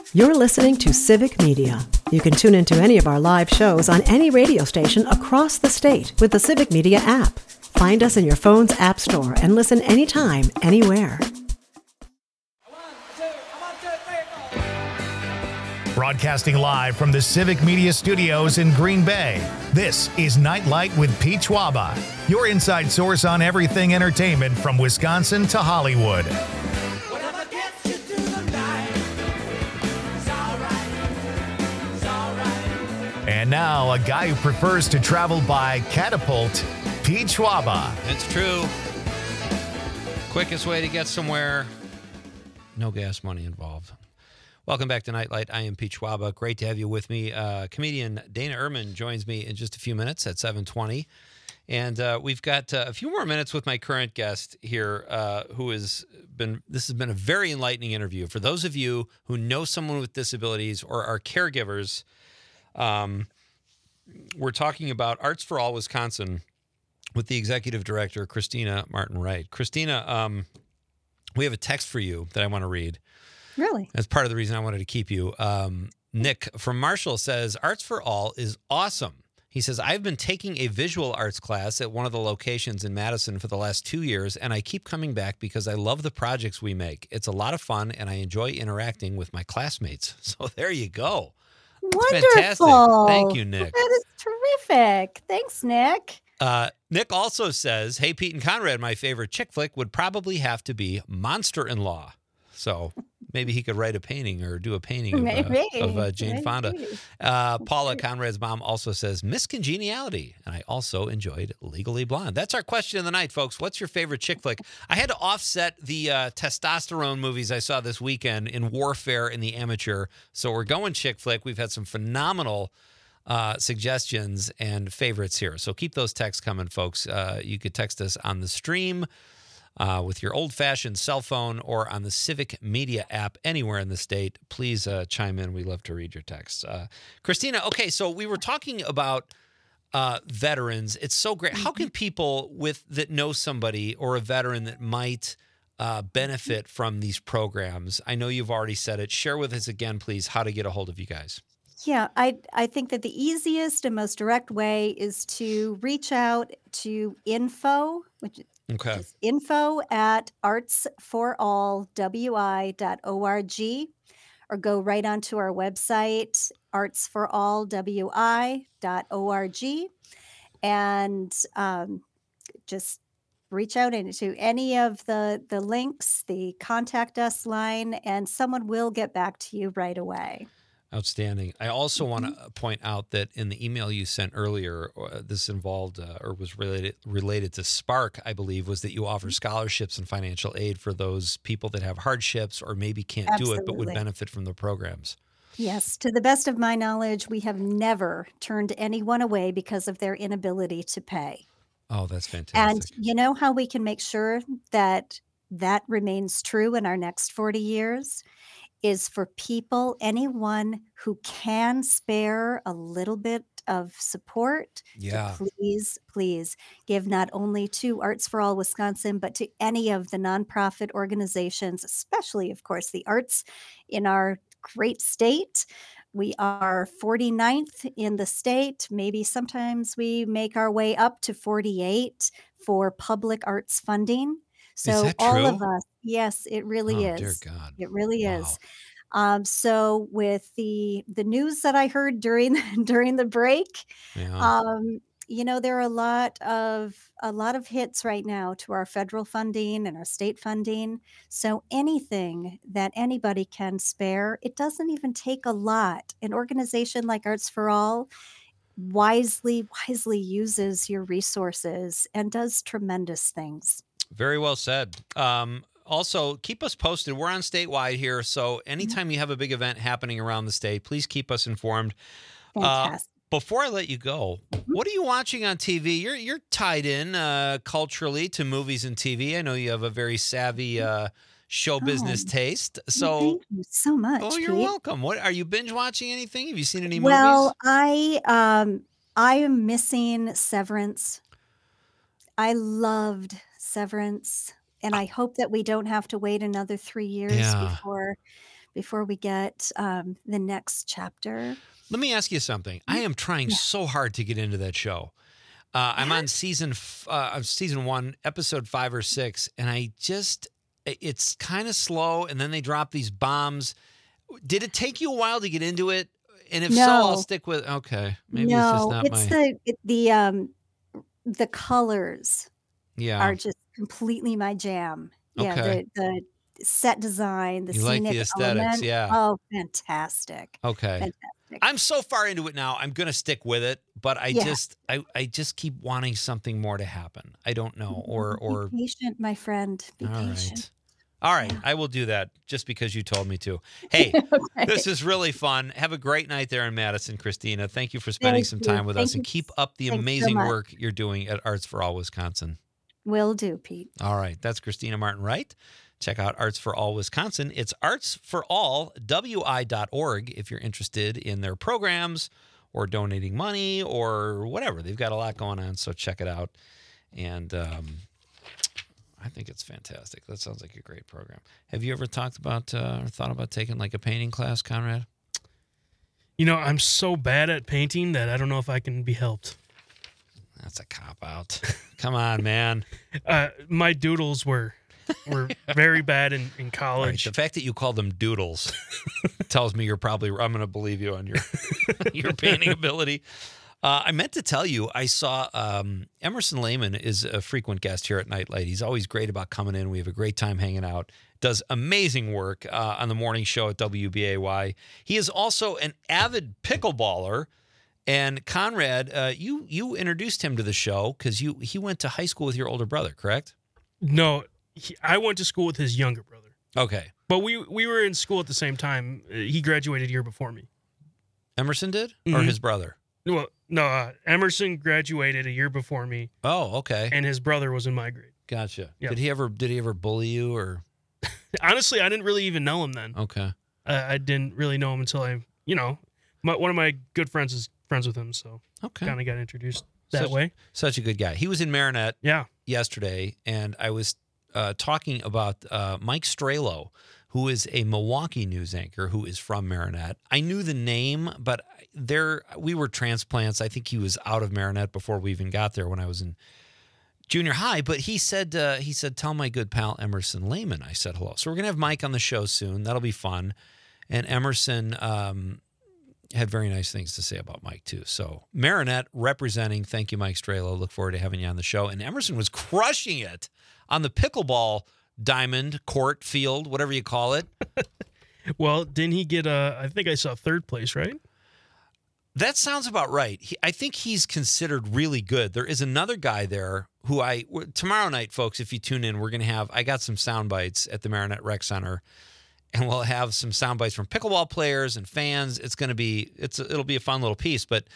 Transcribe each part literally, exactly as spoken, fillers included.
You're listening to Civic Media. You can tune into any of our live shows on any radio station across the state with the Civic Media app. Find us in your phone's app store and listen anytime, anywhere. Broadcasting live from the Civic Media Studios in Green Bay, this is Nightlight with Pete Schwaba, your inside source on everything entertainment from Wisconsin to Hollywood. Whatever gets you through the night, it's all right, it's all right. And now, a guy who prefers to travel by catapult, Pete Schwaba. It's true. Quickest way to get somewhere, no gas money involved. Welcome back to Nightlight. I am Pete Schwaba. Great to have you with me. Uh, comedian Dana Ehrman joins me in just a few minutes at seven twenty. And uh, we've got uh, a few more minutes with my current guest here, uh, who has been, this has been a very enlightening interview. For those of you who know someone with disabilities or are caregivers, um, we're talking about Arts for All Wisconsin with the executive director, Christina Martin Wright. Christina, um, we have a text for you that I want to read. Really? That's part of the reason I wanted to keep you. Um, Nick from Marshall says, Arts for All is awesome. He says, I've been taking a visual arts class at one of the locations in Madison for the last two years, and I keep coming back because I love the projects we make. It's a lot of fun, and I enjoy interacting with my classmates. So there you go. That's Wonderful. fantastic. Thank you, Nick. That is terrific. Thanks, Nick. Uh, Nick also says, hey, Pete and Conrad, my favorite chick flick would probably have to be Monster-in-Law. So maybe he could write a painting or do a painting of, Maybe. uh, of uh, Jane Maybe. Fonda. Uh, Paula, Conrad's mom, also says, Miss Congeniality. And I also enjoyed Legally Blonde. That's our question of the night, folks. What's your favorite chick flick? I had to offset the uh, testosterone movies I saw this weekend in Warfare and The Amateur. So we're going chick flick. We've had some phenomenal uh, suggestions and favorites here. So keep those texts coming, folks. Uh, you could text us on the stream, Uh, with your old-fashioned cell phone or on the Civic Media app anywhere in the state. Please uh, chime in. We love to read your texts. Uh, Christina, okay, so we were talking about uh, veterans. It's so great. How can people with that know somebody or a veteran that might uh, benefit from these programs? I know you've already said it. Share with us again, please, how to get a hold of you guys. Yeah, I I think that the easiest and most direct way is to reach out to info, which Okay. is info at arts for all w i dot org, or go right onto our website, arts for all w i dot org, and um, just reach out into any of the, the links, the contact us line, and someone will get back to you right away. Outstanding. I also want to point out that in the email you sent earlier, uh, this involved uh, or was related related to Spark, I believe, was that you offer scholarships and financial aid for those people that have hardships or maybe can't do it but would Absolutely. benefit from the programs. Yes, to the best of my knowledge, we have never turned anyone away because of their inability to pay. Oh, that's And fantastic. you know how we can make sure that that remains true in our next forty years? Is for people, anyone who can spare a little bit of support, Yeah. to please, please give not only to Arts for All Wisconsin, but to any of the nonprofit organizations, especially, of course, the arts in our great state. We are forty-ninth in the state. Maybe sometimes we make our way up to forty-eight for public arts funding. So that all of true? us, yes, it really Oh, dear is. God. It really Wow. is. Um, so with the the news that I heard during during the break, Yeah. um, you know, there are a lot of a lot of hits right now to our federal funding and our state funding. So anything that anybody can spare, it doesn't even take a lot. An organization like Arts for All wisely wisely uses your resources and does tremendous things. Very well said. Um, also, keep us posted. We're on statewide here, so anytime you have a big event happening around the state, please keep us informed. Uh, Fantastic. before I let you go, what are you watching on T V? You're you're tied in uh, culturally to movies and T V. I know you have a very savvy uh, show business Oh, taste. well, So, thank you so much, oh, you're Pete. welcome. What are you binge watching? Anything? Have you seen any Well, movies? I um I am missing Severance. I loved Severance, and I hope that we don't have to wait another three years Yeah. before before we get um, the next chapter. Let me ask you something. I am trying Yeah. so hard to get into that show. Uh, I'm Yeah. on season f- uh, season one, episode five or six, and I just it's kind of slow. And then they drop these bombs. Did it take you a while to get into it? And if so, I'll No. stick with. Okay, maybe it's just No, not it's my. the it, the um the colors Yeah, are just completely my jam. Yeah, Okay. the the set design, the you like scenic the aesthetics. element. Yeah. Oh, fantastic. Okay. Fantastic. I'm so far into it now. I'm gonna stick with it, but I Yeah. just I, I just keep wanting something more to happen. I don't know, or or Be patient, my friend. Be all patient. right, all right. Yeah. I will do that just because you told me to. Hey, Okay. this is really fun. Have a great night there in Madison, Christina. Thank you for spending Thank some you. time with Thank us, and you keep up the Thanks so amazing much. work you're doing at Arts for All Wisconsin. Will do, Pete. All right, that's Christina Martin Wright. Check out Arts for All Wisconsin. It's arts for all w i dot org if you're interested in their programs or donating money or whatever. They've got a lot going on, so check it out. And um, I think it's fantastic. That sounds like a great program. Have you ever talked about uh, or thought about taking like a painting class, Conrad? You know, I'm so bad at painting that I don't know if I can be helped. That's a cop out. Come on, man. Uh, my doodles were were very bad in, in Right, college. the fact that you call them doodles tells me you're probably. I'm going to believe you on your your painting ability. Uh, I meant to tell you, I saw um, Emerson Lehman is a frequent guest here at Nightlight. He's always great about coming in. We have a great time hanging out. Does amazing work uh, on the morning show at W B A Y. He is also an avid pickleballer. And Conrad, uh, you you introduced him to the show because you he went to high school with your older brother, correct? No, he, I went to school with his younger brother, Okay. but we we were in school at the same time. Uh, He graduated a year before me. Emerson did? Or Mhm. his brother? Well, no, uh, Emerson graduated a year before me, Oh, okay. and his brother was in my grade. Gotcha. Yep. Did he ever did he ever bully you or Honestly, I didn't really even know him then. okay. Uh, I didn't really know him until I, you know, my, one of my good friends is friends with him, so Okay. kind of got introduced that Such- way. Such a good guy. He was in Marinette Yeah. yesterday, and I was uh, talking about uh, Mike Strelo, who is a Milwaukee news anchor who is from Marinette. I knew the name, but there we were transplants. I think he was out of Marinette before we even got there when I was in junior high. But he said, uh, he said, tell my good pal Emerson Lehman I said hello. So we're gonna have Mike on the show soon. That'll be fun. And Emerson um, had very nice things to say about Mike too. So Marinette representing. Thank you, Mike Strelo. Look forward to having you on the show. And Emerson was crushing it on the pickleball diamond court field, whatever you call it. Well, didn't he get a? I think I saw third place, right? That sounds about right. He, I think he's considered really good. There is another guy there who I w- tomorrow night, folks. If you tune in, we're gonna have. I got some sound bites at the Marinette Rec Center, and we'll have some sound bites from pickleball players and fans. It's gonna be. It's a, it'll be a fun little piece. But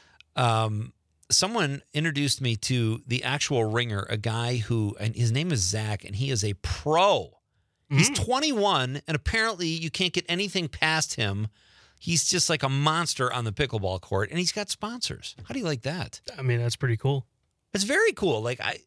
um, someone introduced me to the actual ringer, a guy who, and his name is Zach, and he is a pro. He's Mm. twenty-one, and apparently you can't get anything past him. He's just like a monster on the pickleball court, and he's got sponsors. How do you like that? I mean, that's pretty cool. It's very cool. Like I,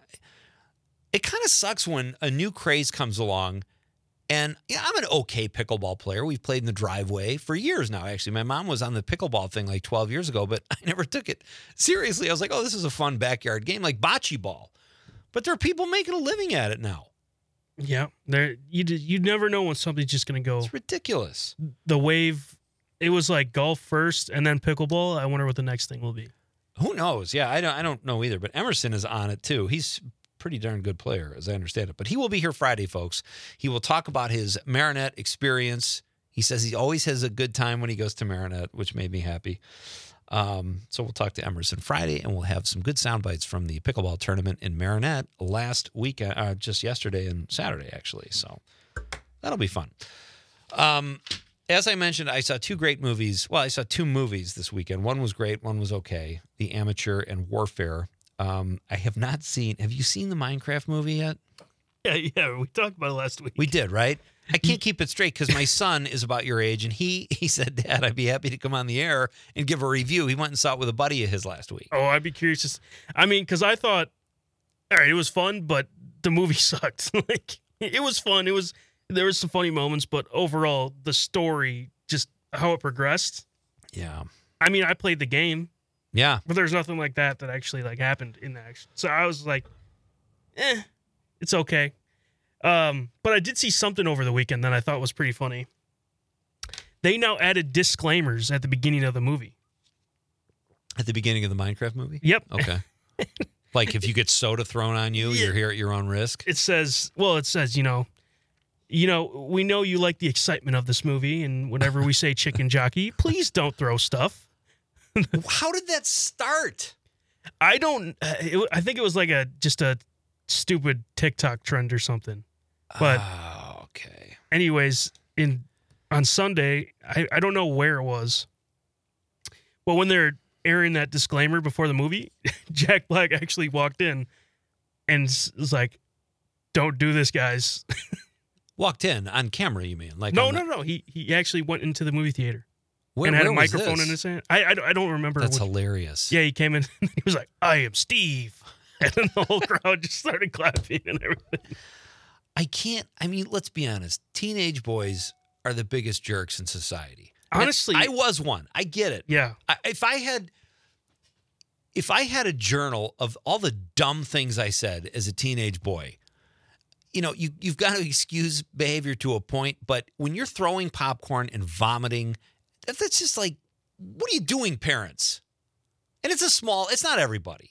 it kind of sucks when a new craze comes along, and yeah, I'm an okay pickleball player. We've played in the driveway for years now. Actually, my mom was on the pickleball thing like twelve years ago, but I never took it seriously. I was like, oh, this is a fun backyard game, like bocce ball. But there are people making a living at it now. Yeah, there you d- you never know when something's just gonna go. It's ridiculous. The wave. It was like golf first, and then pickleball. I wonder what the next thing will be. Who knows? Yeah, I don't. I don't know either. But Emerson is on it too. He's a pretty darn good player, as I understand it. But he will be here Friday, folks. He will talk about his Marinette experience. He says he always has a good time when he goes to Marinette, which made me happy. Um, so we'll talk to Emerson Friday, and we'll have some good sound bites from the pickleball tournament in Marinette last weekend, uh, just yesterday and Saturday, actually. So that'll be fun. Um, as I mentioned, I saw two great movies. Well, I saw two movies this weekend. One was great. One was okay. The Amateur and Warfare. Um, I have not seen. Have you seen the Minecraft movie yet? Yeah, yeah. We talked about it last week. We did, right? I can't keep it straight because my son is about your age, and he he said, "Dad, I'd be happy to come on the air and give a review." He went and saw it with a buddy of his last week. Oh, I'd be curious. To, s- I mean, because I thought, all right, it was fun, but the movie sucked. Like, it was fun. It was there was some funny moments, but overall, the story, just how it progressed. Yeah. I mean, I played the game, Yeah. but there's nothing like that that actually like happened in the action. So I was like, eh, it's okay. Um, but I did see something over the weekend that I thought was pretty funny. They now added disclaimers at the beginning of the movie. At the beginning of the Minecraft movie? Yep. Okay. Like if you get soda thrown on you, Yeah. you're here at your own risk. It says, well, it says, you know, you know, we know you like the excitement of this movie, and whenever we say chicken jockey, please don't throw stuff. How did that start? I don't. Uh, it, I think it was like a just a stupid TikTok trend or something. But oh, okay. anyways, in on Sunday, I, I don't know where it was, but when they're airing that disclaimer before the movie, Jack Black actually walked in and s- was like, "Don't do this, guys." Walked in on camera, you mean? Like no, on no, the- no. He he actually went into the movie theater Where, and had where a was microphone this? in his hand. I I, don't- I don't remember. That's which- hilarious. Yeah, he came in and he was like, "I am Steve," and then the whole crowd just started clapping and everything. I can't. I mean, let's be honest. Teenage boys are the biggest jerks in society. And Honestly- I was one. I get it. Yeah, I, if I had, if I had a journal of all the dumb things I said as a teenage boy, you know, you you've got to excuse behavior to a point. But when you're throwing popcorn and vomiting, that, that's just like, what are you doing, parents? And it's a small. It's not everybody.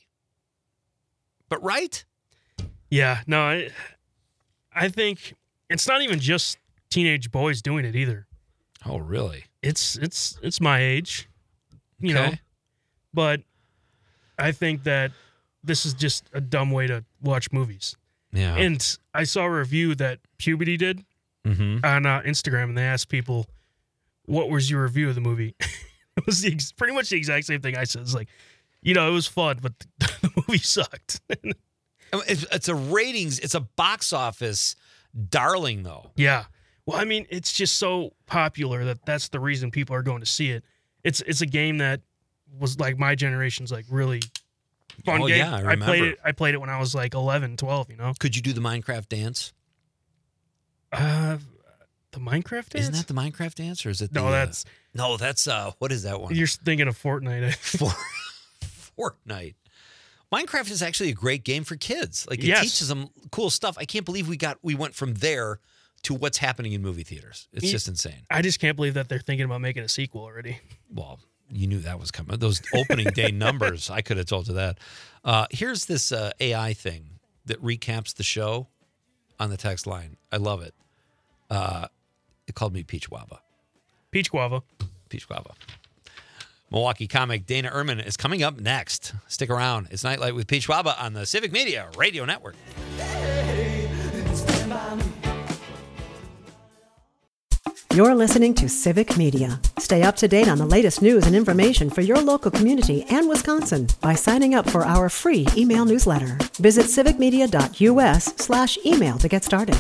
But right? yeah. No, I I think it's not even just teenage boys doing it either. Oh, really? It's it's it's my age, you know. Okay. But I think that this is just a dumb way to watch movies. Yeah. And I saw a review that Puberty did mm-hmm. on uh, Instagram, and they asked people, "What was your review of the movie?" It was the ex- pretty much the exact same thing I said. It's like, you know, it was fun, but the movie sucked. It's, it's a ratings. It's a box office darling, though. Yeah. Well, I mean, it's just so popular that that's the reason people are going to see it. It's it's a game that was like my generation's like really fun Oh, game. yeah, I played remember. it. I played it when I was like eleven, twelve, you know. Could you do the Minecraft dance? Uh, the Minecraft dance? Isn't that the Minecraft dance, or is it? The, No, uh, that's no, that's uh, what is that one? you're thinking of Fortnite. For Fortnite. Minecraft is actually a great game for kids. Like it Yes. teaches them cool stuff. I can't believe we got we went from there to what's happening in movie theaters. It's Ye- just insane. I just can't believe that they're thinking about making a sequel already. Well, you knew that was coming. Those opening day numbers, I could have told you that. Uh, here's this uh, A I thing that recaps the show on the text line. I love it. Uh, it called me Peach Waba. Peach Guava. Peach Guava. Milwaukee comic Dana Ehrman is coming up next. Stick around. It's Nightlight with Peach Waba on the Civic Media Radio Network. You're listening to Civic Media. Stay up to date on the latest news and information for your local community and Wisconsin by signing up for our free email newsletter. Visit civicmedia.us slash email to get started.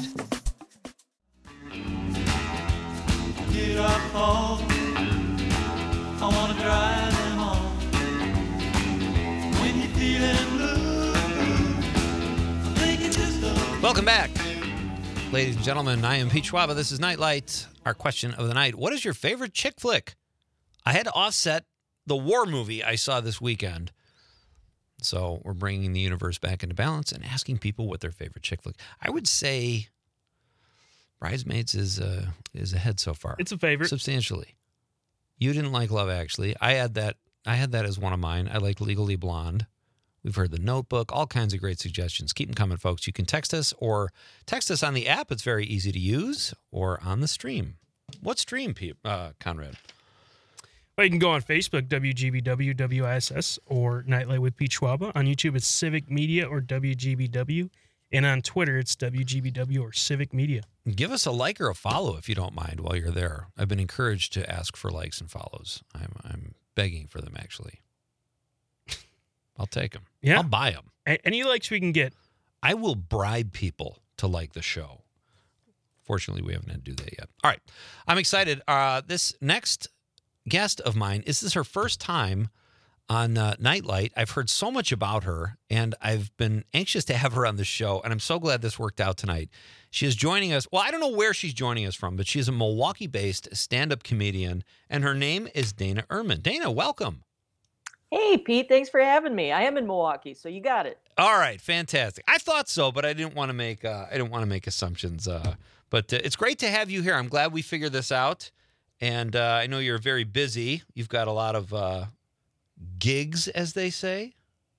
Get up home. I wanna drive them home. When you're feeling blue, I think it's just a Welcome back. Ladies and gentlemen, I am Peach Schwaba. This is Nightlight. Our question of the night: what is your favorite chick flick? I had to offset the war movie I saw this weekend. So we're bringing the universe back into balance and asking people what their favorite chick flick. I would say Bridesmaids is uh, is ahead so far. It's a favorite. Substantially. You didn't like Love Actually. I had that. I had that as one of mine. I like Legally Blonde. We've heard The Notebook. All kinds of great suggestions. Keep them coming, folks. You can text us or text us on the app. It's very easy to use, or on the stream. What stream, Pe- uh, Conrad? Well, you can go on Facebook, W G B W W I S S, or Nightlight with Pete Schwaba. On YouTube, it's Civic Media or W G B W. And on Twitter, it's W G B W or Civic Media. Give us a like or a follow if you don't mind while you're there. I've been encouraged to ask for likes and follows. I'm I'm begging for them, actually. I'll take them. Yeah. I'll buy them. A- Any likes we can get. I will bribe people to like the show. Fortunately, we haven't had to do that yet. All right. I'm excited. Uh, this next guest of mine, is this her first time on uh, Nightlight. I've heard so much about her, and I've been anxious to have her on the show, and I'm so glad this worked out tonight. She is joining us. Well, I don't know where she's joining us from, but she's a Milwaukee-based stand-up comedian, and her name is Dana Ehrman. Dana, welcome. Hey, Pete, thanks for having me. I am in Milwaukee, so you got it. All right, fantastic. I thought so, but I didn't want to make uh, I didn't want to make assumptions. Uh, but uh, it's great to have you here. I'm glad we figured this out, and uh, I know you're very busy. You've got a lot of uh, gigs, as they say.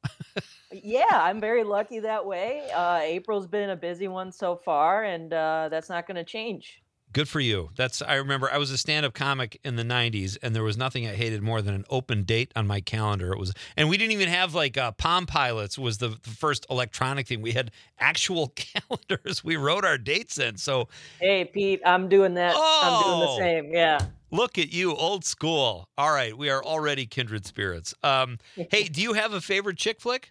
Yeah, I'm very lucky that way. Uh, April's been a busy one so far, and uh, that's not going to change. Good for you. That's I remember I was a stand-up comic in the nineties, and there was nothing I hated more than an open date on my calendar. It was, and we didn't even have like uh, Palm Pilots was the, the first electronic thing. We had actual calendars. We wrote our dates in. So Hey, Pete, I'm doing that. I'm doing the Oh! same. Yeah. look at you, old school. All right, we are already kindred spirits. Um, hey, do you have a favorite chick flick?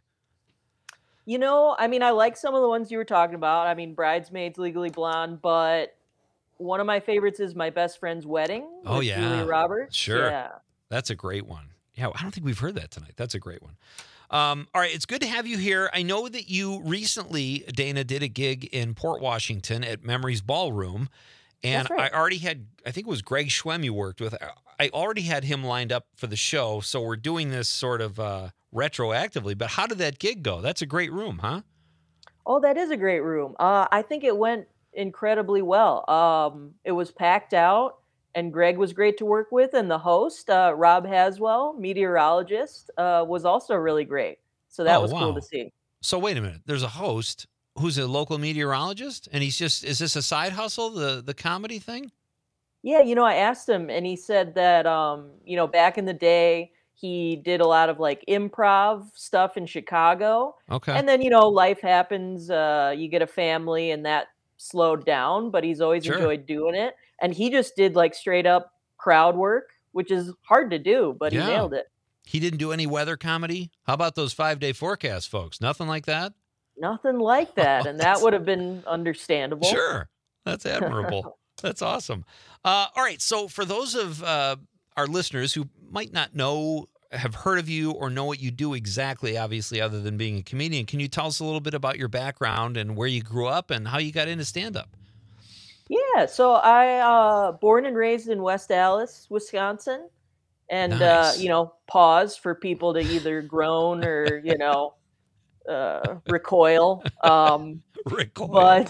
You know, I mean, I like some of the ones you were talking about. I mean, Bridesmaids, Legally Blonde, but one of my favorites is My Best Friend's Wedding Oh, with yeah. Julia Roberts. Sure. Yeah. That's a great one. Yeah, I don't think we've heard that tonight. That's a great one. Um, all right, it's good to have you here. I know that you recently, Dana, did a gig in Port Washington at Memories Ballroom, and That's right. I already had, I think it was Greg Schwem you worked with. I- I already had him lined up for the show, so we're doing this sort of uh, retroactively. But how did that gig go? That's a great room, huh? Oh, that is a great room. Uh, I think it went incredibly well. Um, it was packed out, and Greg was great to work with, and the host, uh, Rob Haswell, meteorologist, uh, was also really great. So that Oh, was cool wow. to see. So wait a minute. There's a host who's a local meteorologist, and he's just, is this a side hustle, the the comedy thing? Yeah, you know, I asked him, and he said that, um, you know, back in the day, he did a lot of like improv stuff in Chicago. Okay. And then, you know, life happens. Uh, you get a family, and that slowed down, but he's always Sure. enjoyed doing it. And he just did like straight up crowd work, which is hard to do, but he Yeah. nailed it. He didn't do any weather comedy? How about those five-day forecasts, folks? Nothing like that? Nothing like that. And that That's- would have been understandable. Sure. That's admirable. That's awesome. Uh, all right. So for those of uh, our listeners who might not know, have heard of you, or know what you do exactly, obviously, other than being a comedian, can you tell us a little bit about your background and where you grew up and how you got into stand-up? Yeah, so I uh born and raised in West Allis, Wisconsin. And uh, Nice. you know, pause for people to either groan or, you know, uh recoil. Um Recoil. but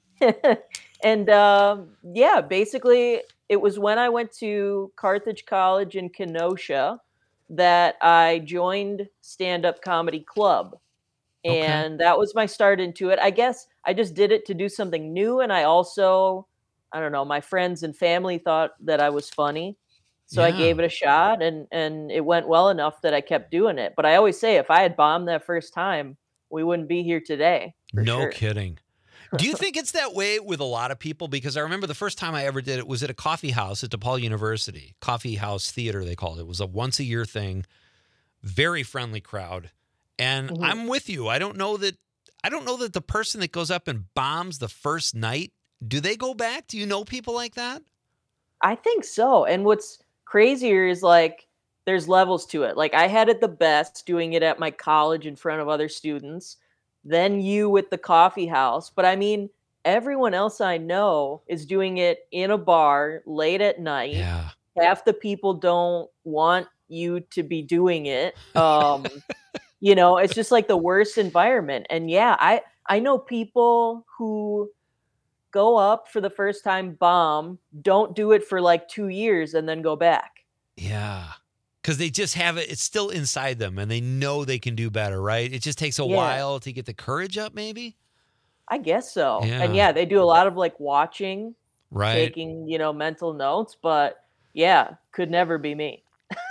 and um yeah, basically it was when I went to Carthage College in Kenosha that I joined Stand Up Comedy Club. Okay. And that was my start into it. I guess I just did it to do something new, and I also, I don't know, my friends and family thought that I was funny. So I Yeah. gave it a shot, and and it went well enough that I kept doing it. But I always say if I had bombed that first time, we wouldn't be here today. For No sure. kidding. Do you think it's that way with a lot of people? Because I remember the first time I ever did it was at a coffee house at DePaul University, Coffee House Theater, they called it. It was a once a year thing, very friendly crowd. And Mhm. I'm with you. I don't know that I don't know that the person that goes up and bombs the first night, do they go back? Do you know people like that? I think so. And what's crazier is like there's levels to it. Like I had it the best doing it at my college in front of other students, then you with the coffee house. But I mean, everyone else I know is doing it in a bar late at night. Yeah. Half the people don't want you to be doing it. Um, you know, it's just like the worst environment. And yeah, I I know people who go up for the first time, bomb, don't do it for like two years and then go back. Yeah. Because they just have it, it's still inside them and they know they can do better, right? It just takes a Yeah. while to get the courage up, maybe? I guess so. And Yeah. yeah, they do a lot of like watching, Right. taking, you know, mental notes, but yeah, could never be me.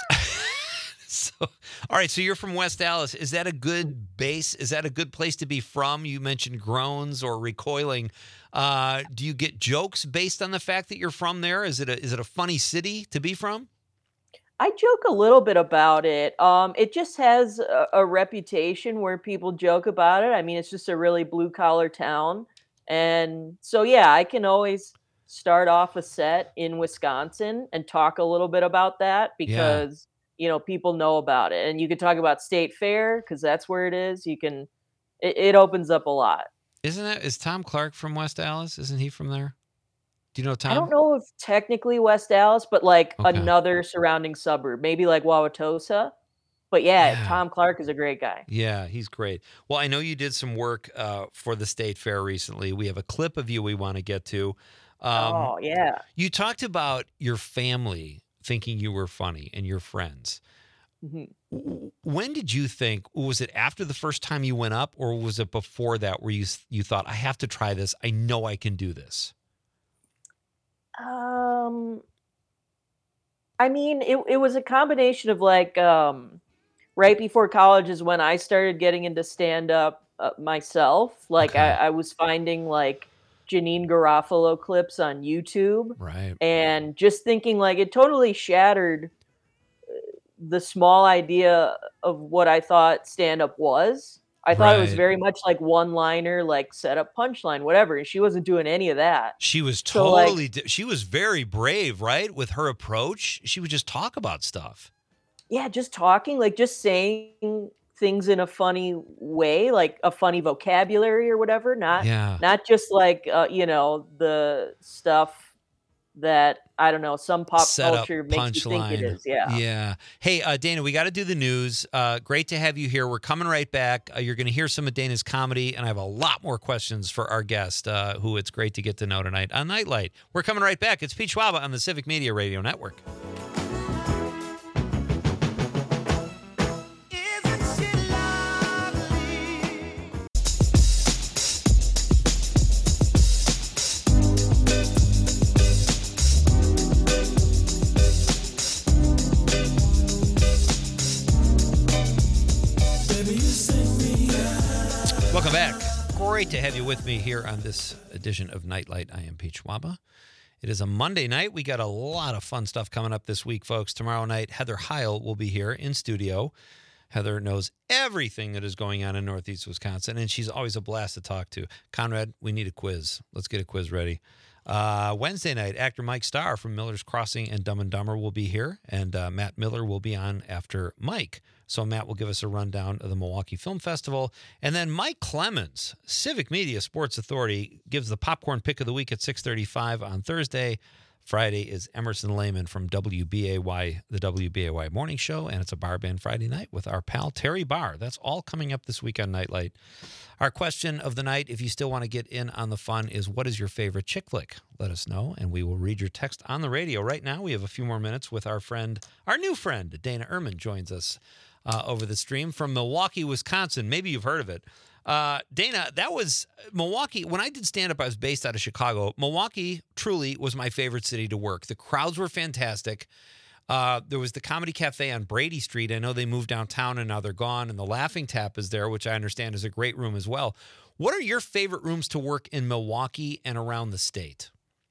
So, all right. So you're from West Allis. Is that a good base? Is that a good place to be from? You mentioned groans or recoiling. Uh, do you get jokes based on the fact that you're from there? Is it a is it a funny city to be from? I joke a little bit about it. Um, it just has a, a reputation where people joke about it. I mean, it's just a really blue collar town. And so, yeah, I can always start off a set in Wisconsin and talk a little bit about that Yeah. because, you know, people know about it. And you could talk about State Fair because that's where it is. You can, it, it opens up a lot. Isn't it? Is Tom Clark from West Allis? Isn't he from there? Do you know Tom? I don't know if technically West Allis, but like Okay. another surrounding suburb, maybe like Wauwatosa. But yeah, Yeah. Tom Clark is a great guy. Yeah, he's great. Well, I know you did some work uh, for the State Fair recently. We have a clip of you we want to get to. Um, oh, yeah. You talked about your family thinking you were funny and your friends. Mhm. W- When did you think? Was it after the first time you went up, or was it before that where you s- you thought, I have to try this? I know I can do this. Um, I mean, it, it was a combination of like, um, right before college is when I started getting into stand up uh, myself. Like, I, Okay. I was finding like Janine Garofalo clips on YouTube Right. and just thinking like it totally shattered the small idea of what I thought stand up was. I thought it was Right. very much like one liner, like setup, punchline, whatever. And she wasn't doing any of that. She was So, like- totally, di- she was very brave, right? With her approach, she would just talk about stuff. Yeah, just talking, like just saying things in a funny way, like a funny vocabulary or whatever. Not Yeah. not just like uh, you know, the stuff that I don't know, some pop Setup, culture makes you think it punchline. is. Yeah. Yeah. Hey, uh, Dana, we got to do the news. Uh, great to have you here. We're coming right back. Uh, you're going to hear some of Dana's comedy, and I have a lot more questions for our guest, uh, who it's great to get to know tonight on Nightlight. We're coming right back. It's Pete Schwaba on the Civic Media Radio Network. Isn't she lovely? Welcome back. Great to have you with me here on this edition of Nightlight. I am Pete Schwaba. It is a Monday night. We got a lot of fun stuff coming up this week, folks. Tomorrow night, Heather Heil will be here in studio. Heather knows everything that is going on in Northeast Wisconsin, and she's always a blast to talk to. Conrad, we need a quiz. Let's get a quiz ready. Uh, Wednesday night, actor Mike Starr from Miller's Crossing and Dumb and Dumber will be here, and uh, Matt Miller will be on after Mike. So Matt will give us a rundown of the Milwaukee Film Festival. And then Mike Clemens, Civic Media Sports Authority, gives the popcorn pick of the week at six thirty-five on Thursday. Friday is Emerson Lehman from W B A Y, the W B A Y Morning Show, and it's a bar band Friday night with our pal Terry Barr. That's all coming up this week on Nightlight. Our question of the night, if you still want to get in on the fun, is what is your favorite chick flick? Let us know, and we will read your text on the radio. Right now, we have a few more minutes with our friend, our new friend, Dana Ehrman joins us uh, over the stream from Milwaukee, Wisconsin. Maybe you've heard of it. Uh, Dana, that was Milwaukee. When I did stand-up, I was based out of Chicago. Milwaukee truly was my favorite city to work. The crowds were fantastic. Uh, there was the Comedy Cafe on Brady Street. I know they moved downtown and now they're gone. And the Laughing Tap is there, which I understand is a great room as well. What are your favorite rooms to work in Milwaukee and around the state?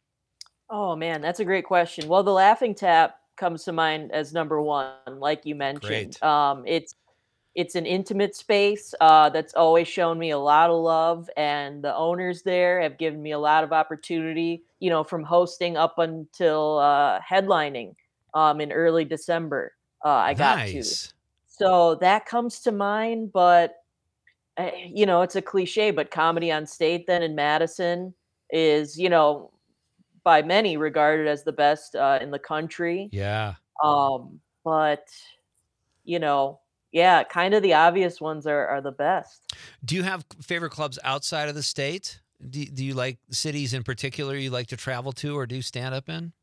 Oh man, that's a great question. Well, the Laughing Tap comes to mind as number one, like you mentioned. Great. Um, it's it's an intimate space uh, that's always shown me a lot of love, and the owners there have given me a lot of opportunity. You know, from hosting up until uh, headlining um, in early December. Uh, I got to. Nice. So that comes to mind, but uh, you know, it's a cliche, but Comedy on State then in Madison is, you know, by many regarded as the best uh, in the country. Yeah. Um, but you know, yeah, kind of the obvious ones are are the best. Do you have favorite clubs outside of the state? Do, do you like cities in particular you like to travel to or do stand up in?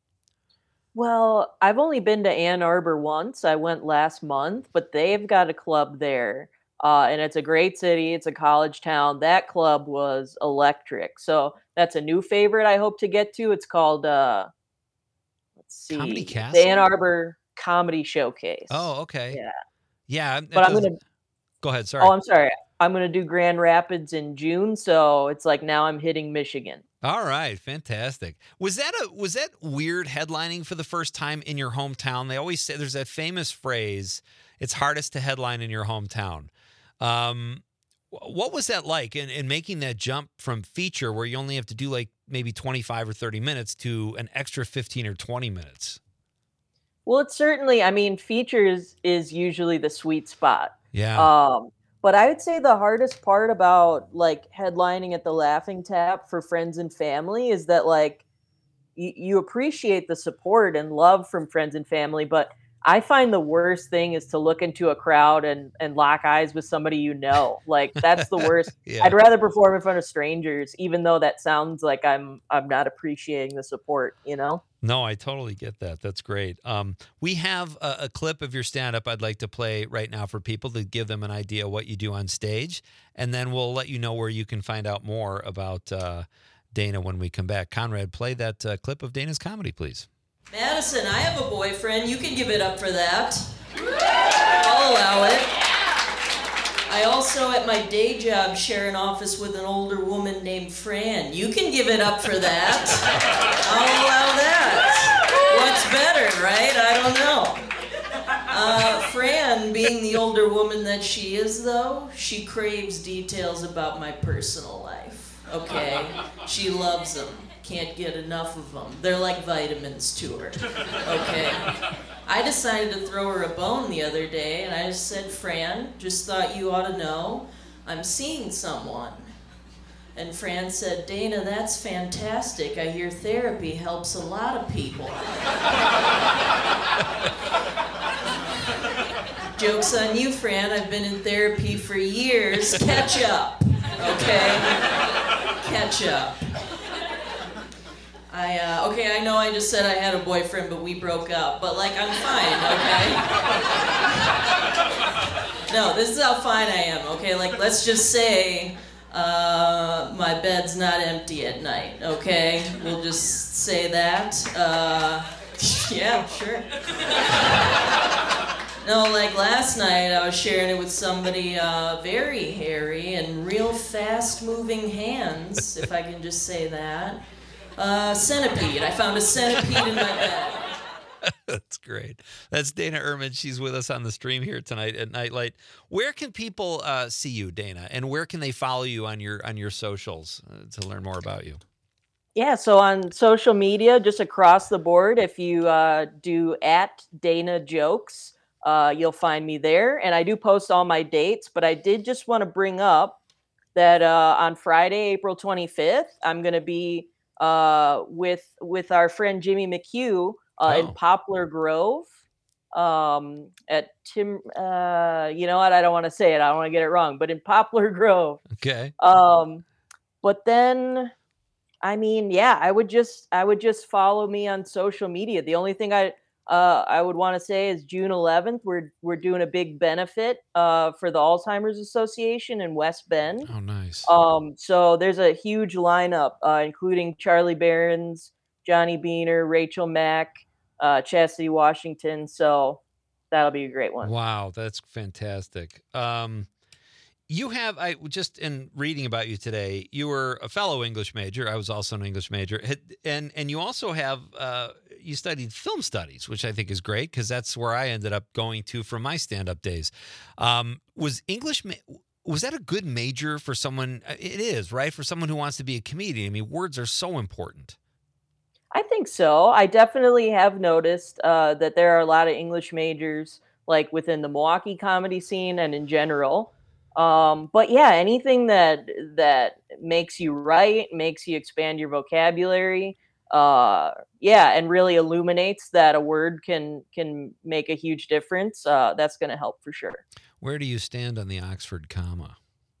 Well, I've only been to Ann Arbor once. I went last month, but they've got a club there. Uh, and it's a great city. It's a college town. That club was electric. So that's a new favorite I hope to get to. It's called, uh, let's see, Comedy the Castle? Ann Arbor Comedy Showcase. Oh, okay. Yeah. Yeah. that But I'm does- going to, Go ahead. Sorry. oh, I'm sorry. I'm going to do Grand Rapids in June. So it's like now I'm hitting Michigan. All right, fantastic. Was that a was that weird headlining for the first time in your hometown? They always say there's that famous phrase, "It's hardest to headline in your hometown." Um, wh- what was that like in, in making that jump from feature where you only have to do like maybe twenty-five or thirty minutes to an extra fifteen or twenty minutes? Well, it's certainly, I mean, features is usually the sweet spot. Yeah. Um, but I would say the hardest part about like headlining at the Laughing Tap for friends and family is that like you, you appreciate the support and love from friends and family, but I find the worst thing is to look into a crowd and and lock eyes with somebody you know. Like that's the worst. Yeah. I'd rather perform in front of strangers, even though that sounds like I'm I'm not appreciating the support, you know? No, I totally get that. That's great. Um, we have a, a clip of your stand-up I'd like to play right now for people to give them an idea of what you do on stage, and then we'll let you know where you can find out more about uh, Dana when we come back. Conrad, play that uh, clip of Dana's comedy, please. Madison, I have a boyfriend. You can give it up for that. I'll allow it. I also, at my day job, share an office with an older woman named Fran. You can give it up for that. I'll allow that. What's better, right? I don't know. Uh, Fran, being the older woman that she is, though, she craves details about my personal life. Okay? She loves them. Can't get enough of them. They're like vitamins to her. Okay? I decided to throw her a bone the other day, and I just said, Fran, just thought you ought to know, I'm seeing someone. And Fran said, Dana, that's fantastic. I hear therapy helps a lot of people. Joke's on you, Fran. I've been in therapy for years. Catch up, okay? Catch up. I, uh, okay, I know I just said I had a boyfriend, but we broke up. But, like, I'm fine, okay? No, this is how fine I am, okay? Like, let's just say uh, my bed's not empty at night, okay? We'll just say that. Uh, yeah, sure. No, like last night I was sharing it with somebody uh, very hairy and real fast-moving hands, if I can just say that. Uh, centipede. I found a centipede in my bed. That's great. That's Dana Erman. She's with us on the stream here tonight at Nightlight. Where can people uh, see you, Dana, and where can they follow you on your on your socials uh, to learn more about you? Yeah, so on social media, just across the board, if you uh, do at Dana Jokes, uh, you'll find me there. And I do post all my dates, but I did just want to bring up that uh, on Friday, April twenty-fifth, I'm going to be uh, with with our friend Jimmy McHugh uh, Oh. in Poplar Grove um, at Tim. Uh, you know what? I don't want to say it. I don't want to get it wrong, but in Poplar Grove. Okay. Um, but then, I mean, yeah, I would just I would just follow me on social media. The only thing I uh, I would want to say is June eleventh, we're we're doing a big benefit uh, for the Alzheimer's Association in West Bend. Oh, nice. Um, so there's a huge lineup, uh, including Charlie Barons, Johnny Beaner, Rachel Mack, uh, Chastity Washington. So that'll be a great one. Wow, that's fantastic. Um, you have, I just in reading about you today, you were a fellow English major. I was also an English major. Had- And and you also have, uh, you studied film studies, which I think is great because that's where I ended up going to for my stand-up days. Um, was English, ma- was that a good major for someone? It is, right? For someone who wants to be a comedian. I mean, words are so important. I think so. I definitely have noticed uh, that there are a lot of English majors, like within the Milwaukee comedy scene and in general. Um, but yeah, anything that that makes you write, makes you expand your vocabulary, uh, yeah, and really illuminates that a word can can make a huge difference. Uh, that's going to help for sure. Where do you stand on the Oxford comma?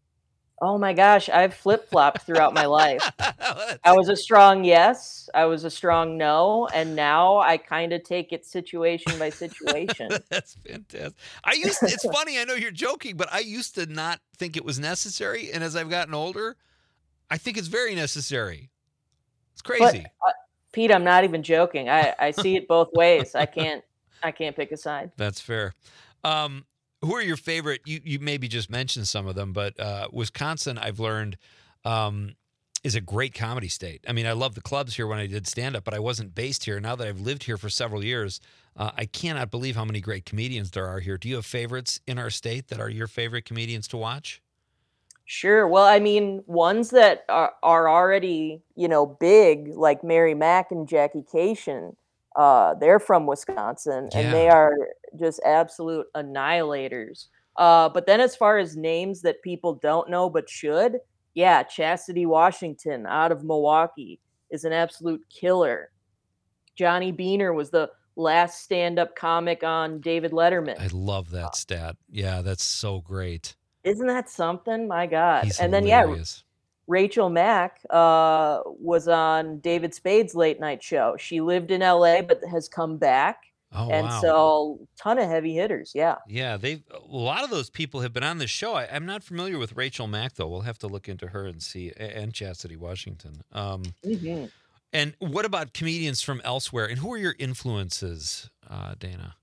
Oh my gosh, I've flip flopped throughout my life. That's- I was a strong yes, I was a strong no, and now I kind of take it situation by situation. That's fantastic. I used to, it's funny, I know you're joking, but I used to not think it was necessary. And as I've gotten older, I think it's very necessary. It's But crazy. uh, Pete, I'm not even joking. I I see it both ways. I can't I can't pick a side. That's fair. Um, who are your favorite? You you maybe just mentioned some of them, but uh, Wisconsin, I've learned, um, is a great comedy state. I mean, I love the clubs here when I did stand up, but I wasn't based here. Now that I've lived here for several years, uh, I cannot believe how many great comedians there are here. Do you have favorites in our state that are your favorite comedians to watch? Sure. Well, I mean, ones that are, are already, you know, big, like Mary Mack and Jackie Cation, Uh, they're from Wisconsin, and they Yeah. are just absolute annihilators. Uh, but then as far as names that people don't know but should, yeah, Chastity Washington out of Milwaukee is an absolute killer. Johnny Beaner was the last stand-up comic on David Letterman. I love that stat. Yeah, that's so great. Isn't that something? My God. He's And then yeah, hilarious. Rachel Mack uh, was on David Spade's late night show. She lived in L A but has come back. Oh, And wow. so ton of heavy hitters, yeah. Yeah, they've a lot of those people have been on this show. I, I'm not familiar with Rachel Mack though. We'll have to look into her and see, a- and Chastity Washington. Um, hmm and what about comedians from elsewhere? And who are your influences, uh, Dana?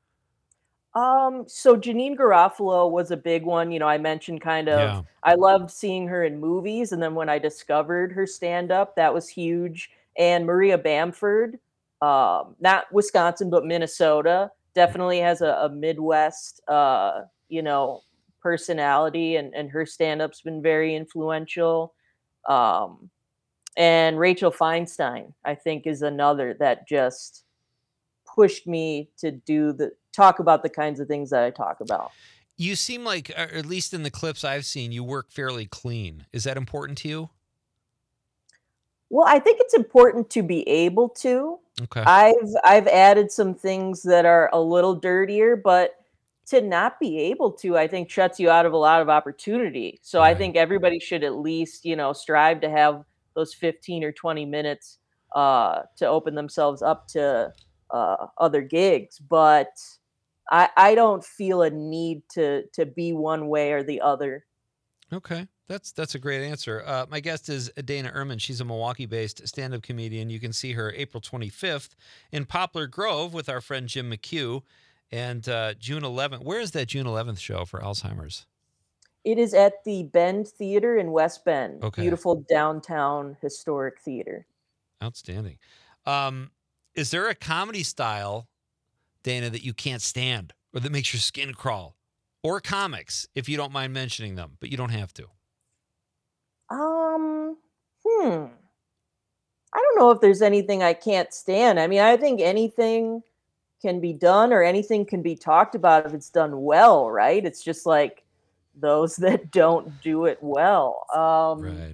Um, so Janine Garofalo was a big one. You know, I mentioned kind of Yeah. I loved seeing her in movies, and then when I discovered her stand-up, that was huge. And Maria Bamford, um, not Wisconsin, but Minnesota, definitely has a, a Midwest uh, you know, personality, and, and her stand-up's been very influential. Um, and Rachel Feinstein, I think, is another that just pushed me to do the talk about the kinds of things that I talk about. You seem like, or at least in the clips I've seen, you work fairly clean. Is that important to you? Well, I think it's important to be able to. Okay. I've I've added some things that are a little dirtier, but to not be able to, I think shuts you out of a lot of opportunity. So I Right. think everybody should at least, you know, strive to have those fifteen or twenty minutes uh to open themselves up to uh other gigs, but I I don't feel a need to to be one way or the other. Okay, that's that's a great answer. Uh, my guest is Dana Ehrman. She's a Milwaukee-based stand-up comedian. You can see her April twenty-fifth in Poplar Grove with our friend Jim McHugh, and uh, June eleventh. Where is that June eleventh show for Alzheimer's? It is at the Bend Theater in West Bend. Okay. Beautiful downtown historic theater. Outstanding. Um, is there a comedy style, Dana, that you can't stand or that makes your skin crawl? Or comics, if you don't mind mentioning them, but you don't have to. Um, hmm. I don't know if there's anything I can't stand. I mean, I think anything can be done or anything can be talked about if it's done well, right? It's just like those that don't do it well. Um, Right.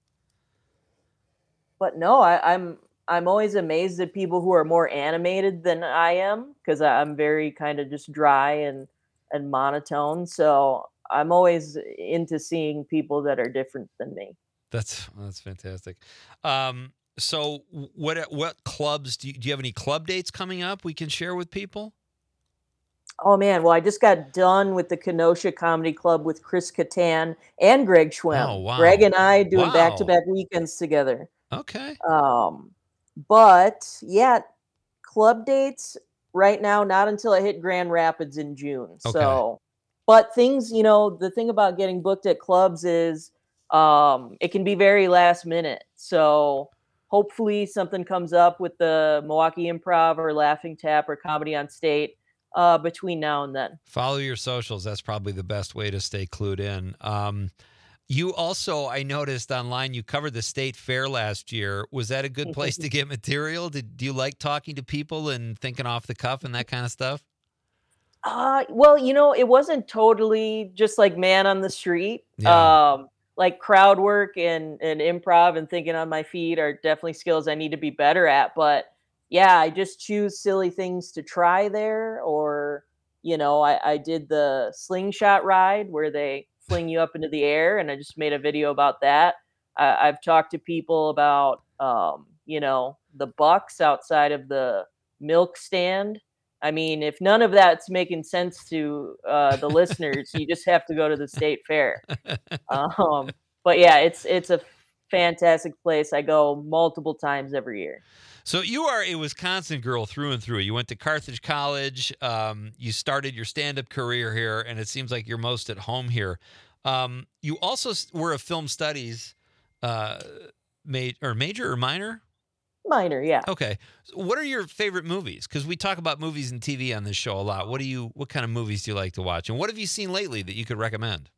but no, I, I'm I'm always amazed at people who are more animated than I am because I'm very kind of just dry and and monotone. So I'm always into seeing people that are different than me. That's that's fantastic. Um, so w- what what clubs do you, do you have any club dates coming up we can share with people? Oh man, well I just got done with the Kenosha Comedy Club with Chris Kattan and Greg Schwem. Oh, wow. Greg and I doing Wow. back-to-back weekends together. Okay. Um, but yeah, club dates right now, not until I hit Grand Rapids in June. Okay. So, but things, you know, the thing about getting booked at clubs is um, it can be very last minute. So hopefully something comes up with the Milwaukee Improv or Laughing Tap or Comedy on State uh, between now and then. Follow your socials. That's probably the best way to stay clued in. Um, you also, I noticed online, you covered the state fair last year. Was that a good place to get material? Did do you like talking to people and thinking off the cuff and that kind of stuff? Uh, well, you know, it wasn't totally just like man on the street. Yeah. Um, like crowd work and and improv and thinking on my feet are definitely skills I need to be better at. But yeah, I just choose silly things to try there. Or, you know, I, I did the slingshot ride where they fling you up into the air, and I just made a video about that. I, I've talked to people about, um, you know, the bucks outside of the milk stand. I mean, if none of that's making sense to uh, the listeners, you just have to go to the state fair. Um, but yeah, it's it's a fantastic place. I go multiple times every year. So you are a Wisconsin girl through and through. You went to Carthage College. Um, you started your stand-up career here, and it seems like you're most at home here. Um, you also s- were a film studies uh, ma- or major or minor? Minor, yeah. Okay. So what are your favorite movies? Because we talk about movies and T V on this show a lot. What do you? What kind of movies do you like to watch? And what have you seen lately that you could recommend?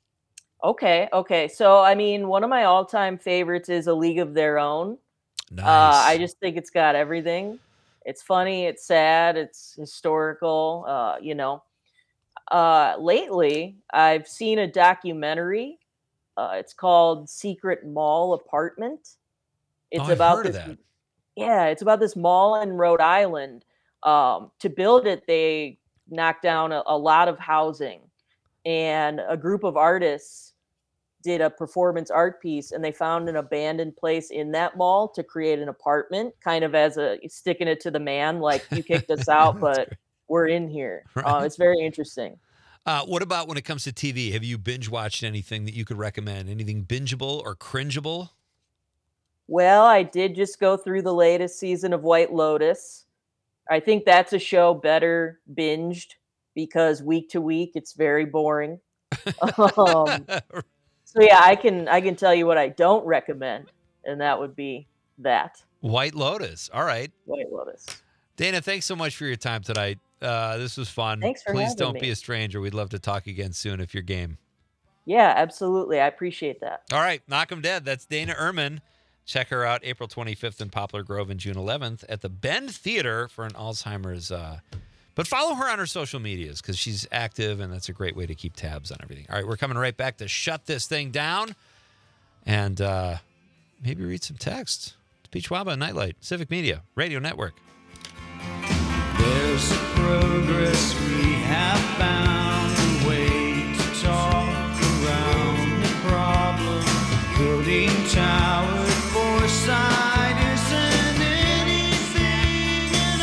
Okay, okay. So I mean, one of my all-time favorites is A League of Their Own. Nice. Uh, I just think it's got everything. It's funny, it's sad, it's historical. Uh, you know, uh, lately I've seen a documentary. Uh, it's called Secret Mall Apartment. It's Oh, I've about heard of this. that. Yeah, it's about this mall in Rhode Island. Um, to build it, they knocked down a, a lot of housing, and a group of artists did a performance art piece, and they found an abandoned place in that mall to create an apartment, kind of as a sticking it to the man, like you kicked us out, That's but great. we're in here. Uh, Right. it's very interesting. Uh, what about when it comes to T V? Have you binge watched anything that you could recommend? Anything bingeable or cringeable? Well, I did just go through the latest season of White Lotus. I think that's a show better binged because week to week it's very boring. um, so yeah, I can I can tell you what I don't recommend, and that would be that White Lotus. All right. White Lotus. Dana, thanks so much for your time tonight. Uh, this was fun. Thanks for Please having don't me. be a stranger. We'd love to talk again soon if you're game. Yeah, absolutely. I appreciate that. All right. Knock 'em dead. That's Dana Ehrman. Check her out April twenty-fifth in Poplar Grove and June eleventh at the Bend Theater for an Alzheimer's. Uh, but follow her on her social medias because she's active, and that's a great way to keep tabs on everything. All right. We're coming right back to shut this thing down and uh, maybe read some text. It's Peach Waba and Nightlight, Civic Media, Radio Network. There's a progress we have found, a way to talk around the problem. Building tower foresight isn't anything at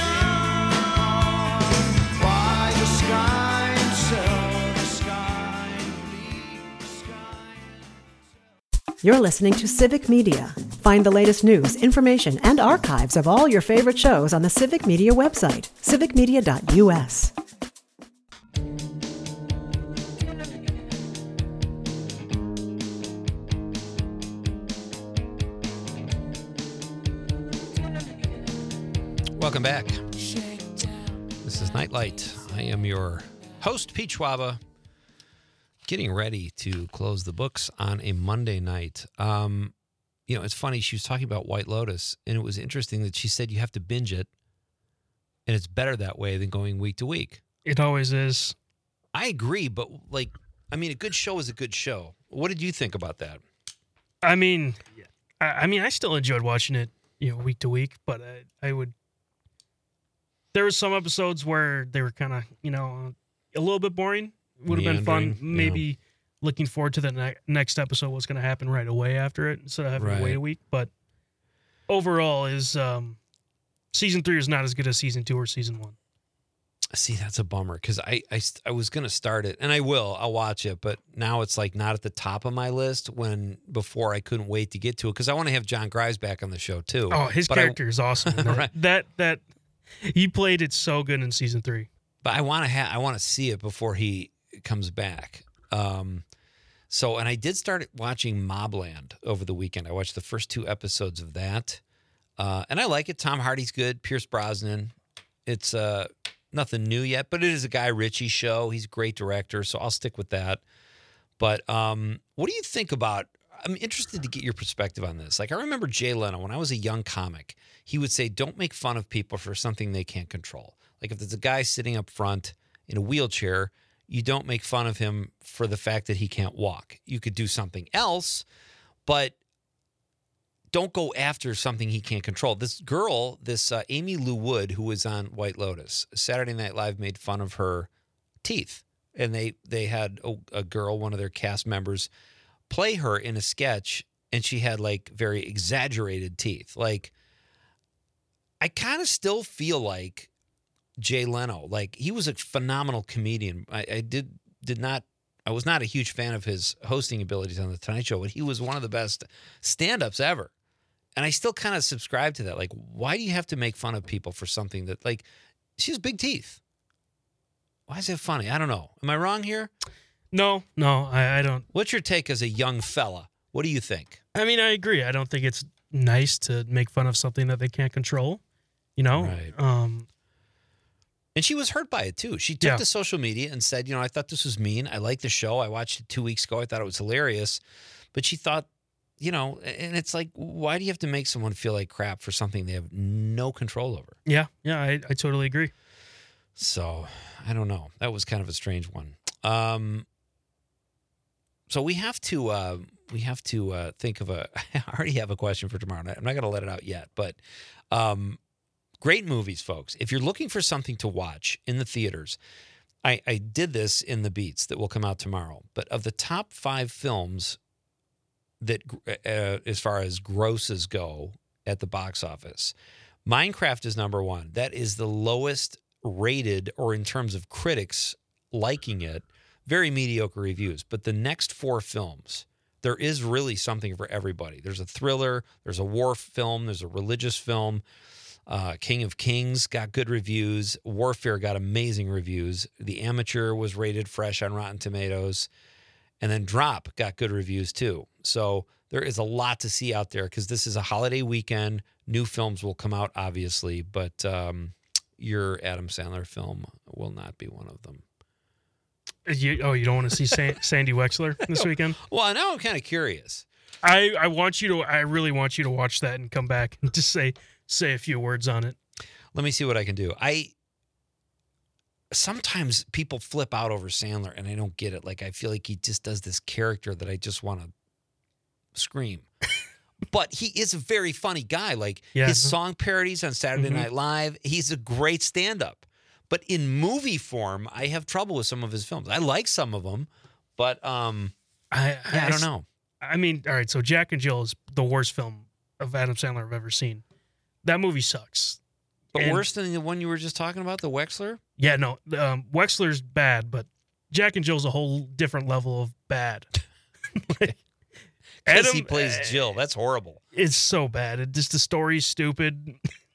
all. Why the sky and sell the sky and leave the sky? You're listening to Civic Media. Find the latest news, information, and archives of all your favorite shows on the Civic Media website, civic media dot u s. Welcome back. This is Nightlight. I am your host, Pete Schwaba, getting ready to close the books on a Monday night. Um, you know, it's funny. She was talking about White Lotus, and it was interesting that she said you have to binge it, and it's better that way than going week to week. It always is. I agree, but like, I mean, a good show is a good show. What did you think about that? I mean, I, I mean, I still enjoyed watching it, you know, week to week, but I, I would. There were some episodes where they were kind of, you know, a little bit boring. Would have been fun. Meandering, yeah. Maybe looking forward to the ne- next episode, what's going to happen right away after it, instead of having to wait Right. a week. But overall, is um, season three is not as good as season two or season one. See, that's a bummer because I, I, st- I was going to start it, and I will. I'll watch it, but now it's like not at the top of my list when before I couldn't wait to get to it because I want to have John Grimes back on the show too. Oh, his But I- character is awesome. in that. Right. that that he played it so good in season three. But I want to have I want to see it before he comes back. Um, so, and I did start watching Mobland over the weekend. I watched the first two episodes of that, uh, and I like it. Tom Hardy's good. Pierce Brosnan. It's uh, nothing new yet, but it is a Guy Ritchie show. He's a great director, so I'll stick with that. But um, what do you think about? I'm interested to get your perspective on this. Like, I remember Jay Leno when I was a young comic. He would say, "Don't make fun of people for something they can't control." Like if there's a guy sitting up front in a wheelchair, you don't make fun of him for the fact that he can't walk. You could do something else, but don't go after something he can't control. This girl, this uh, Amy Lou Wood, who was on White Lotus, Saturday Night Live made fun of her teeth. And they, they had a, a girl, one of their cast members, play her in a sketch, and she had like very exaggerated teeth. Like, I kind of still feel like Jay Leno, like he was a phenomenal comedian. I, I did did not, I was not a huge fan of his hosting abilities on the Tonight Show, but he was one of the best stand-ups ever. And I still kind of subscribe to that. Like, why do you have to make fun of people for something that, like, she has big teeth? Why is that funny? I don't know. Am I wrong here? No, no, I, I don't. What's your take as a young fella? What do you think? I mean, I agree. I don't think it's nice to make fun of something that they can't control. You know, Right. um, And she was hurt by it, too. She took Yeah. to social media and said, you know, I thought this was mean. I liked the show. I watched it two weeks ago. I thought it was hilarious. But she thought you know, and it's like, why do you have to make someone feel like crap for something they have no control over? Yeah, yeah, I, I totally agree. So I don't know. That was kind of a strange one. Um, so we have to uh, we have to uh, think of a. I already have a question for tomorrow night. I'm not going to let it out yet, but um, great movies, folks. If you're looking for something to watch in the theaters, I, I did this in the Beats that will come out tomorrow. But of the top five films that, uh, as far as grosses go at the box office, Minecraft is number one. That is the lowest rated, or in terms of critics liking it, very mediocre reviews. But the next four films, there is really something for everybody. There's a thriller, there's a war film, there's a religious film. Uh, King of Kings got good reviews. Warfare got amazing reviews. The Amateur was rated fresh on Rotten Tomatoes. And then Drop got good reviews too. So there is a lot to see out there because this is a holiday weekend. New films will come out, obviously, but um, your Adam Sandler film will not be one of them. You, oh, you don't want to see Sa- Sandy Wexler this weekend? Well, now I'm kind of curious. I, I want you to. I really want you to watch that and come back and just say say a few words on it. Let me see what I can do. I sometimes people flip out over Sandler, and I don't get it. Like I feel like he just does this character that I just want to scream. But he is a very funny guy. Like Yeah. his song parodies on Saturday Mhm. Night Live, he's a great stand-up. But in movie form, I have trouble with some of his films. I like some of them, but um, I yeah, I don't know. I mean, all right. So Jack and Jill is the worst film of Adam Sandler I've ever seen. That movie sucks. But And- worse than the one you were just talking about, the Wexler? Yeah, no. Um, Wexler's bad, but Jack and Jill's a whole different level of bad. Because he Adam- plays Jill. That's horrible. It's so bad. It just the story's stupid.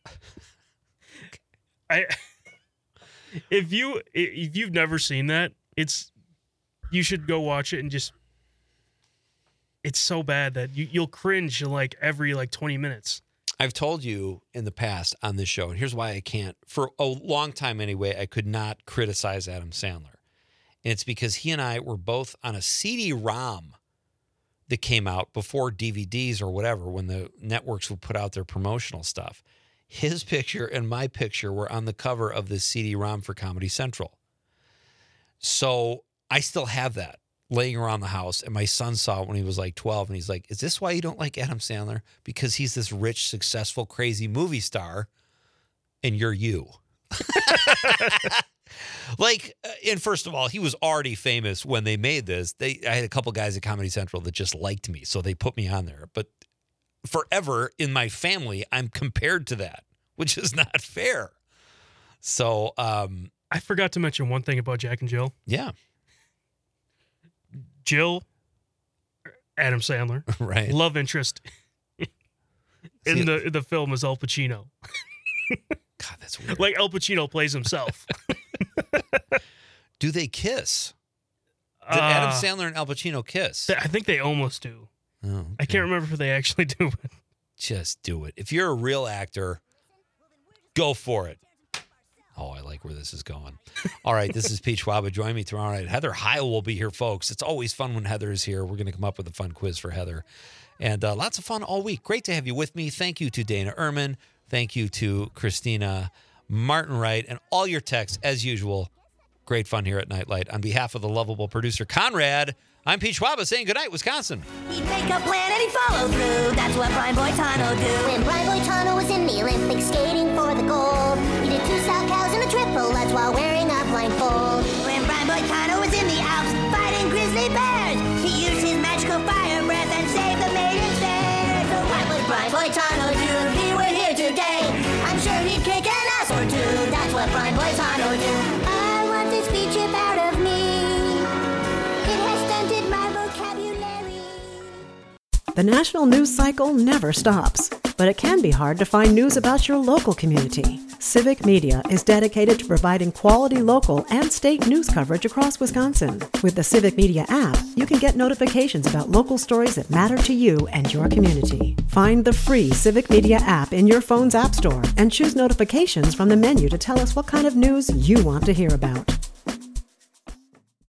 I if you if you've never seen that, it's you should go watch it and just it's so bad that you, you'll cringe like every like twenty minutes. I've told you in the past on this show, and here's why I can't, for a long time anyway, I could not criticize Adam Sandler. And it's because he and I were both on a C D ROM that came out before D V Ds or whatever, when the networks would put out their promotional stuff. His picture and my picture were on the cover of this C D ROM for Comedy Central. So I still have that laying around the house, and my son saw it when he was like twelve, and he's like, is this why you don't like Adam Sandler? Because he's this rich, successful, crazy movie star, and you're you. Like, uh, and first of all, he was already famous when they made this. They, I had a couple guys at Comedy Central that just liked me, so they put me on there. But forever in my family, I'm compared to that, which is not fair. So, um, I forgot to mention one thing about Jack and Jill. yeah, Jill, Adam Sandler, right. love interest See, in the the film is Al Pacino. God, that's weird. Like Al Pacino plays himself. Do they kiss? Did Adam Uh, Sandler and Al Pacino kiss? I think they almost do. Oh, I can't remember if they actually do. just do it. If you're a real actor, go for it. Oh, I like where this is going. All right, this is Pete Schwaba. Join me tomorrow night. Heather Heil will be here, folks. It's always fun when Heather is here. We're going to come up with a fun quiz for Heather. And uh, lots of fun all week. Great to have you with me. Thank you to Dana Ehrman. Thank you to Christina Martin Wright. And all your texts, as usual. Great fun here at Nightlight. On behalf of the lovable producer, Conrad, I'm Pete Schwaba saying goodnight, Wisconsin. He'd make a plan and he'd follow through. That's what Brian Boitano do. When Brian Boitano was in the Olympics skating for the gold, he did two sow cows and a triple Lutz while wearing a blindfold. When Brian Boitano was in the Alps fighting grizzly bears, he used his magical fire breath and saved the maidens there. So what would Brian Boitano do if he were here today? I'm sure he'd kick an ass or two. That's what Brian Boitano do. I want this feature out of me. It has stunted my vocabulary. The national news cycle never stops, but it can be hard to find news about your local community. Civic Media is dedicated to providing quality local and state news coverage across Wisconsin. With the Civic Media app, you can get notifications about local stories that matter to you and your community. Find the free Civic Media app in your phone's app store and choose notifications from the menu to tell us what kind of news you want to hear about.